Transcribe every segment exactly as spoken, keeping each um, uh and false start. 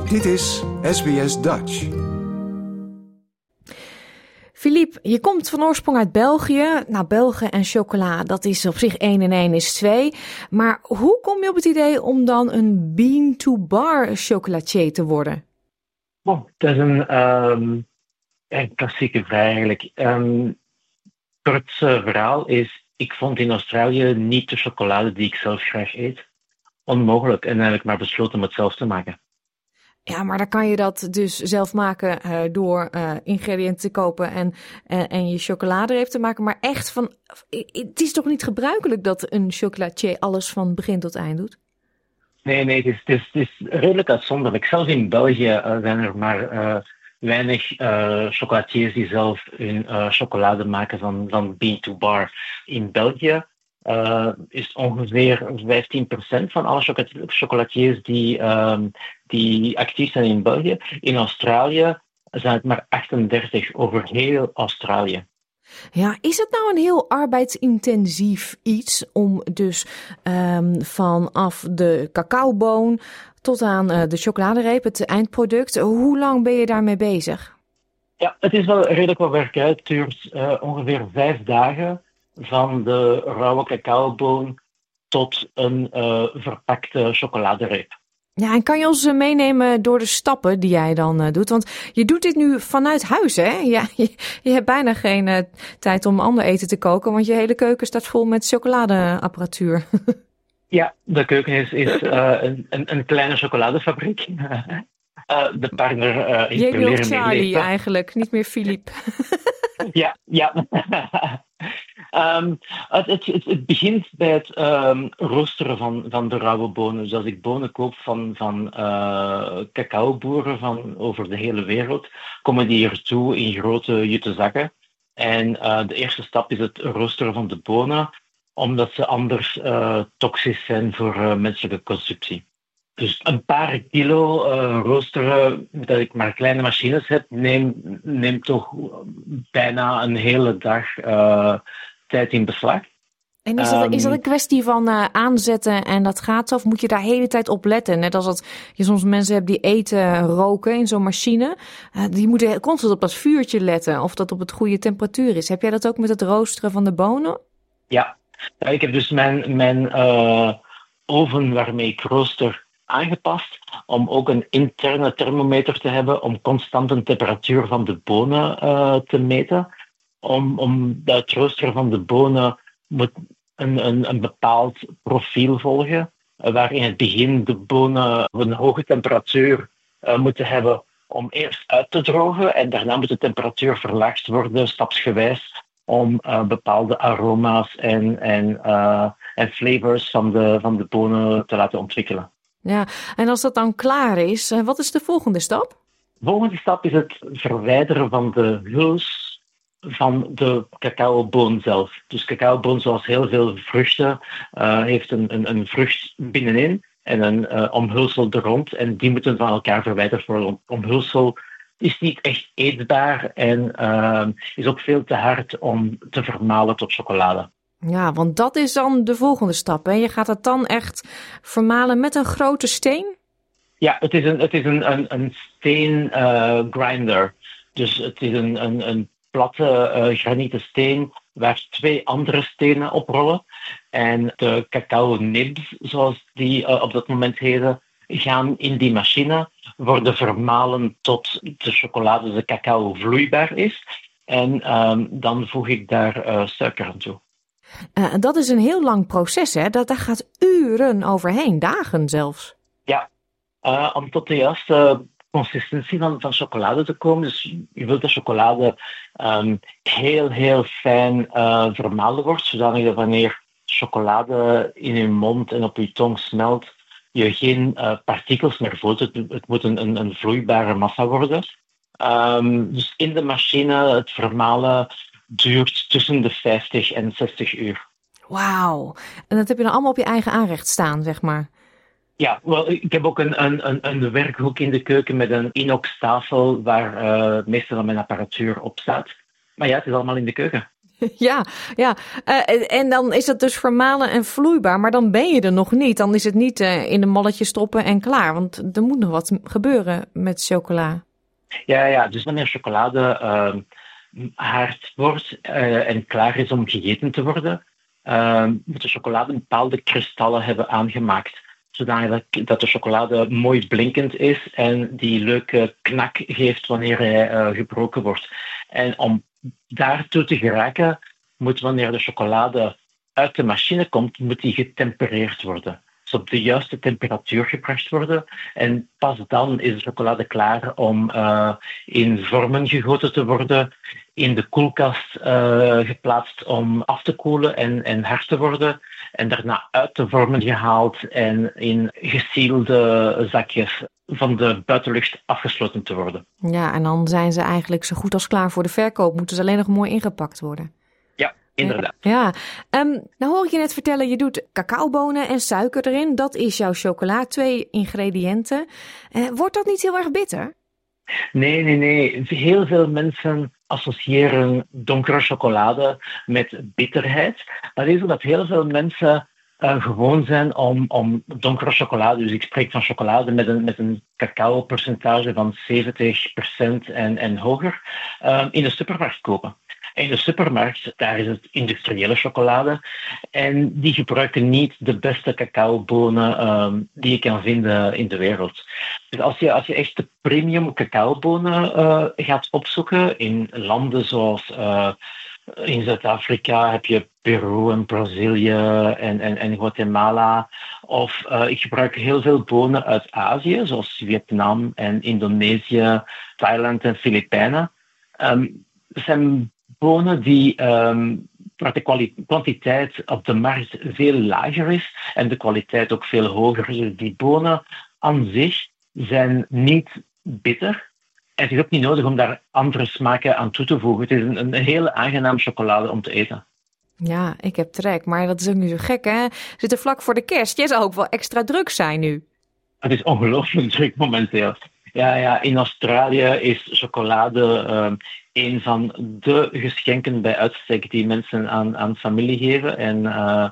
Dit is S B S Dutch. Philippe, je komt van oorsprong uit België. Nou, België en chocola, dat is op zich één en één is twee. Maar hoe kom je op het idee om dan een bean-to-bar chocolatier te worden? Oh, dat is een, um, een klassieke vraag eigenlijk. Um, kort uh, verhaal is, ik vond in Australië niet de chocolade die ik zelf graag eet. Onmogelijk en eigenlijk maar besloten om het zelf te maken. Ja, maar dan kan je dat dus zelf maken uh, door uh, ingrediënten te kopen en, uh, en je chocoladereep te maken. Maar echt van, het is toch niet gebruikelijk dat een chocolatier alles van begin tot eind doet? Nee, nee, het is, het is, het is redelijk uitzonderlijk. Zelfs in België uh, zijn er maar uh, weinig uh, chocolatiers die zelf hun uh, chocolade maken van, van bean-to-bar. In België Uh, is ongeveer vijftien procent van alle chocolatiers die, uh, die actief zijn in België. In Australië zijn het maar achtendertig over heel Australië. Ja, is het nou een heel arbeidsintensief iets om dus um, vanaf de cacaoboon tot aan uh, de chocoladereep, het eindproduct, hoe lang ben je daarmee bezig? Ja, het is wel redelijk wat werk uit. Het duurt uh, ongeveer vijf dagen. Van de rauwe cacaoboon tot een uh, verpakte chocoladereep. Ja, en kan je ons meenemen door de stappen die jij dan uh, doet? Want je doet dit nu vanuit huis, hè? Ja, je, je hebt bijna geen uh, tijd om ander eten te koken, want je hele keuken staat vol met chocoladeapparatuur. Ja, de keuken is, is uh, een, een, een kleine chocoladefabriek. uh, de partner uh, je heet nog Charlie eigenlijk, niet meer Philippe. Ja, ja. um, het, het, het, het begint bij het um, roosteren van, van de rauwe bonen. Dus als ik bonen koop van, van uh, cacaoboeren van over de hele wereld, komen die hier toe in grote jute zakken. En uh, de eerste stap is het roosteren van de bonen, omdat ze anders uh, toxisch zijn voor uh, menselijke consumptie. Dus een paar kilo uh, roosteren, dat ik maar kleine machines heb, neemt neem toch bijna een hele dag uh, tijd in beslag. En is dat, um, is dat een kwestie van uh, aanzetten en dat gaat zo? Of moet je daar de hele tijd op letten? Net als dat je soms mensen hebt die eten roken in zo'n machine. Uh, die moeten constant op dat vuurtje letten of dat op het goede temperatuur is. Heb jij dat ook met het roosteren van de bonen? Ja, ja ik heb dus mijn, mijn uh, oven waarmee ik rooster aangepast om ook een interne thermometer te hebben om constant de temperatuur van de bonen uh, te meten. Om, om het roosteren van de bonen moet een, een, een bepaald profiel volgen, uh, waar in het begin de bonen een hoge temperatuur uh, moeten hebben om eerst uit te drogen en daarna moet de temperatuur verlaagd worden stapsgewijs om uh, bepaalde aroma's en, en, uh, en flavors van de, van de bonen te laten ontwikkelen. Ja, en als dat dan klaar is, wat is de volgende stap? De volgende stap is het verwijderen van de huls van de cacaoboon zelf. Dus cacaoboon, zoals heel veel vruchten, uh, heeft een, een, een vrucht binnenin en een uh, omhulsel er rond. En die moeten van elkaar verwijderd worden. Omhulsel is niet echt eetbaar en uh, is ook veel te hard om te vermalen tot chocolade. Ja, want dat is dan de volgende stap. Hè? Je gaat het dan echt vermalen met een grote steen? Ja, het is een, het is een, een, een steen uh, grinder. Dus het is een, een, een platte uh, granieten steen waar twee andere stenen op rollen. En de cacao nibs, zoals die uh, op dat moment heten, gaan in die machine, worden vermalen tot de chocolade, de cacao vloeibaar is. En um, dan voeg ik daar uh, suiker aan toe. Uh, dat is een heel lang proces, hè? Dat, daar gaat uren overheen, dagen zelfs. Ja, uh, om tot de juiste consistentie van, van chocolade te komen. Dus je wilt dat chocolade um, heel, heel fijn uh, vermalen wordt, zodanig dat wanneer chocolade in je mond en op je tong smelt, je geen uh, partikels meer voelt. Het, het moet een, een, een vloeibare massa worden. Um, dus in de machine, het vermalen duurt tussen de vijftig en zestig uur. Wauw. En dat heb je dan allemaal op je eigen aanrecht staan, zeg maar? Ja, wel, ik heb ook een, een, een, een werkhoek in de keuken met een inox tafel waar uh, het meeste van mijn apparatuur op staat. Maar ja, het is allemaal in de keuken. Ja, ja. Uh, en dan is dat dus vermalen en vloeibaar, maar dan ben je er nog niet. Dan is het niet uh, in een malletje stoppen en klaar, want er moet nog wat gebeuren met chocola. Ja, ja. Dus wanneer chocolade uh, hard wordt uh, en klaar is om gegeten te worden, uh, moet de chocolade bepaalde kristallen hebben aangemaakt, zodat dat de chocolade mooi blinkend is en die leuke knak geeft wanneer hij uh, gebroken wordt. En om daartoe te geraken, moet wanneer de chocolade uit de machine komt, moet die getempereerd worden. Dus op de juiste temperatuur gebracht worden. En pas dan is de chocolade klaar om uh, in vormen gegoten te worden, in de koelkast uh, geplaatst om af te koelen en, en hard te worden. En daarna uit de vormen gehaald en in gesielde zakjes van de buitenlucht afgesloten te worden. Ja, en dan zijn ze eigenlijk zo goed als klaar voor de verkoop. Moeten ze alleen nog mooi ingepakt worden. Ja, inderdaad. Ja, um, nou hoor ik je net vertellen, je doet cacaobonen en suiker erin. Dat is jouw chocola, twee ingrediënten. Uh, wordt dat niet heel erg bitter? Nee, nee, nee. Heel veel mensen associëren donkere chocolade met bitterheid. Maar het is omdat heel veel mensen uh, gewoon zijn om, om donkere chocolade, dus ik spreek van chocolade met een, met een cacao-percentage van zeventig procent en, en hoger, uh, in de supermarkt kopen. En in de supermarkt, daar is het industriële chocolade. En die gebruiken niet de beste cacaobonen um, die je kan vinden in de wereld. Dus als je, als je echt de premium cacaobonen uh, gaat opzoeken in landen zoals uh, in Zuid-Afrika heb je Peru en Brazilië en, en, en Guatemala. Of uh, ik gebruik heel veel bonen uit Azië, zoals Vietnam en Indonesië, Thailand en Filipijnen. Um, het zijn bonen die, um, waar de kwali- kwantiteit op de markt veel lager is en de kwaliteit ook veel hoger is. Dus die bonen aan zich zijn niet bitter. En het is ook niet nodig om daar andere smaken aan toe te voegen. Het is een, een hele aangenaam chocolade om te eten. Ja, ik heb trek, maar dat is ook niet zo gek, hè? We zitten vlak voor de kerst. Jij zou ook wel extra druk zijn nu. Het is ongelooflijk druk momenteel. Ja, ja, in Australië is chocolade uh, een van de geschenken bij uitstek die mensen aan, aan familie geven. En uh,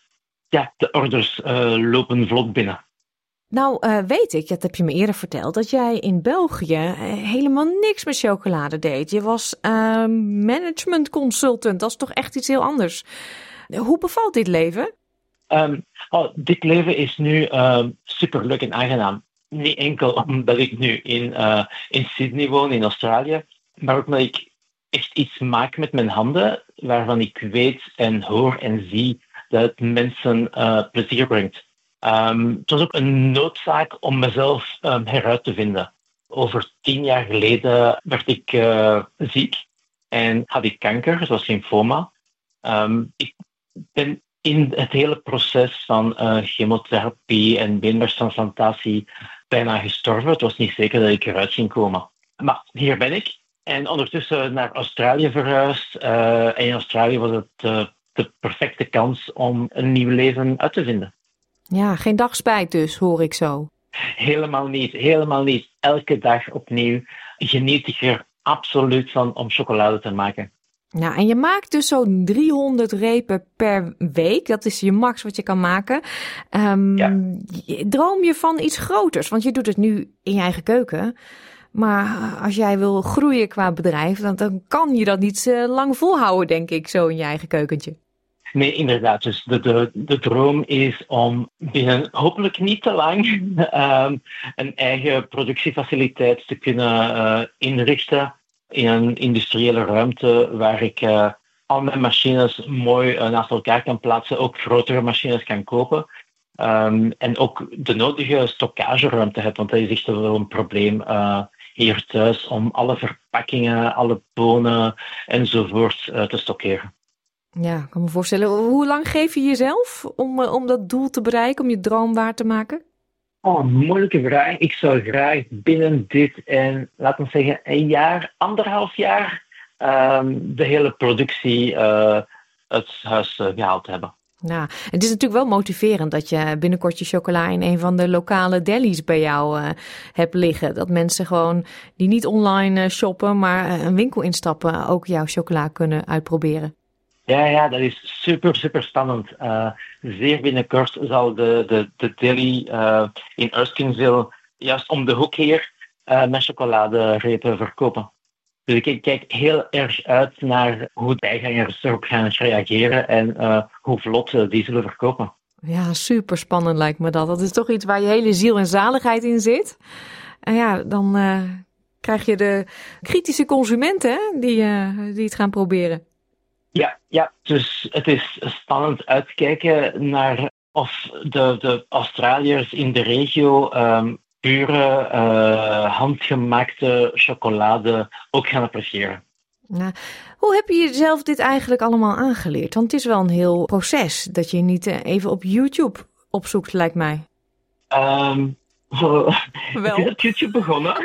ja, de orders uh, lopen vlot binnen. Nou, uh, weet ik, dat heb je me eerder verteld, dat jij in België uh, helemaal niks met chocolade deed. Je was uh, management consultant, dat is toch echt iets heel anders. Hoe bevalt dit leven? Um, oh, dit leven is nu uh, superleuk en aangenaam. Niet enkel omdat ik nu in, uh, in Sydney woon, in Australië, maar ook omdat ik echt iets maak met mijn handen, waarvan ik weet en hoor en zie dat het mensen uh, plezier brengt. Um, het was ook een noodzaak om mezelf um, heruit te vinden. Over tien jaar geleden werd ik uh, ziek en had ik kanker, zoals lymfoma. Um, ik ben in het hele proces van uh, chemotherapie en beenmergtransplantatie bijna gestorven. Het was niet zeker dat ik eruit ging komen. Maar hier ben ik en ondertussen naar Australië verhuisd. Uh, en in Australië was het uh, de perfecte kans om een nieuw leven uit te vinden. Ja, geen dag spijt dus, hoor ik zo. Helemaal niet, helemaal niet. Elke dag opnieuw geniet ik er absoluut van om chocolade te maken. Nou, en je maakt dus zo'n driehonderd repen per week. Dat is je max wat je kan maken. Um, ja. Droom je van iets groters? Want je doet het nu in je eigen keuken. Maar als jij wil groeien qua bedrijf, dan, dan kan je dat niet uh, lang volhouden, denk ik, zo in je eigen keukentje. Nee, inderdaad. Dus de, de, de droom is om binnen hopelijk niet te lang um, een eigen productiefaciliteit te kunnen uh, inrichten in een industriële ruimte waar ik uh, al mijn machines mooi uh, naast elkaar kan plaatsen, ook grotere machines kan kopen. Um, en ook de nodige stockageruimte heb, want dat is echt wel een probleem uh, hier thuis om alle verpakkingen, alle bonen enzovoort uh, te stockeren. Ja, ik kan me voorstellen. Hoe lang geef je jezelf om, om dat doel te bereiken, om je droom waar te maken? Oh, moeilijke vraag. Ik zou graag binnen dit en, laten we zeggen, een jaar, anderhalf jaar, um, de hele productie uh, uit huis uh, gehaald hebben. Ja, het is natuurlijk wel motiverend dat je binnenkort je chocola in een van de lokale delis bij jou uh, hebt liggen. Dat mensen gewoon die niet online uh, shoppen, maar uh, een winkel instappen, ook jouw chocola kunnen uitproberen. Ja, ja, dat is super, super spannend. Uh, zeer binnenkort zal de, de, de deli uh, in Erskineville juist om de hoek hier uh, met chocoladerepen verkopen. Dus ik kijk heel erg uit naar hoe bijgangers erop gaan reageren en uh, hoe vlot uh, die zullen verkopen. Ja, super spannend lijkt me dat. Dat is toch iets waar je hele ziel en zaligheid in zit. En ja, dan uh, krijg je de kritische consumenten hè, die, uh, die het gaan proberen. Ja, ja, dus het is spannend uitkijken naar of de, de Australiërs in de regio um, pure, uh, handgemaakte chocolade ook gaan appreciëren. Nou, hoe heb je jezelf dit eigenlijk allemaal aangeleerd? Want het is wel een heel proces dat je niet even op YouTube opzoekt, lijkt mij. Um, zo, wel. Het is op YouTube begonnen.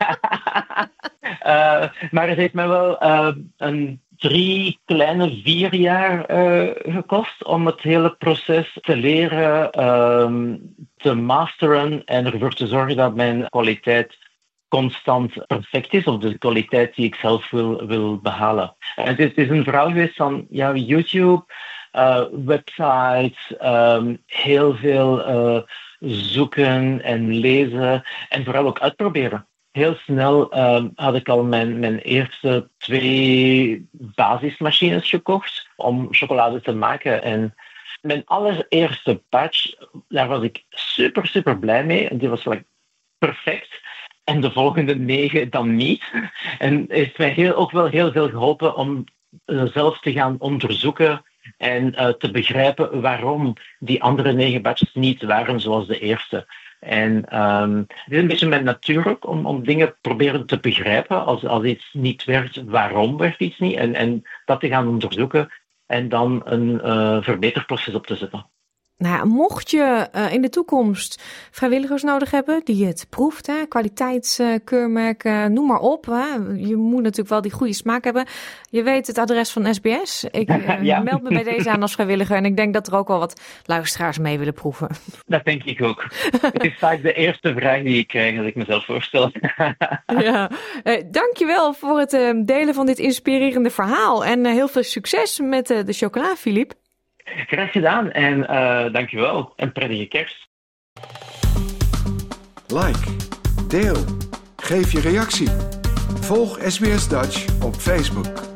uh, maar het heeft mij wel uh, een drie kleine vier jaar uh, gekost om het hele proces te leren, um, te masteren en ervoor te zorgen dat mijn kwaliteit constant perfect is, of de kwaliteit die ik zelf wil, wil behalen. En het, is, het is een verhaal geweest van ja, YouTube, uh, websites, um, heel veel uh, zoeken en lezen en vooral ook uitproberen. Heel snel um, had ik al mijn, mijn eerste twee basismachines gekocht om chocolade te maken. En mijn allereerste batch, daar was ik super, super blij mee. Die was like, perfect. En de volgende negen dan niet. En het heeft mij heel, ook wel heel veel geholpen om uh, zelf te gaan onderzoeken en uh, te begrijpen waarom die andere negen batches niet waren zoals de eerste. En um, het is een beetje mijn natuur ook om, om dingen proberen te begrijpen. Als, als iets niet werkt, waarom werkt iets niet? En, en dat te gaan onderzoeken en dan een uh, verbeterproces op te zetten. Nou, mocht je uh, in de toekomst vrijwilligers nodig hebben die het proeft, hè, kwaliteitskeurmerken, uh, noem maar op. Hè. Je moet natuurlijk wel die goede smaak hebben. Je weet het adres van S B S. Ik uh, ja. meld me bij deze aan als vrijwilliger en ik denk dat er ook wel wat luisteraars mee willen proeven. Dat denk ik ook. Het is vaak de eerste vraag die ik krijg als ik mezelf voorstel. Ja. Uh, dankjewel voor het uh, delen van dit inspirerende verhaal en uh, heel veel succes met uh, de chocola, Philippe. Graag gedaan en uh, dankjewel. En prettige kerst. Like, deel, geef je reactie. Volg S B S Dutch op Facebook.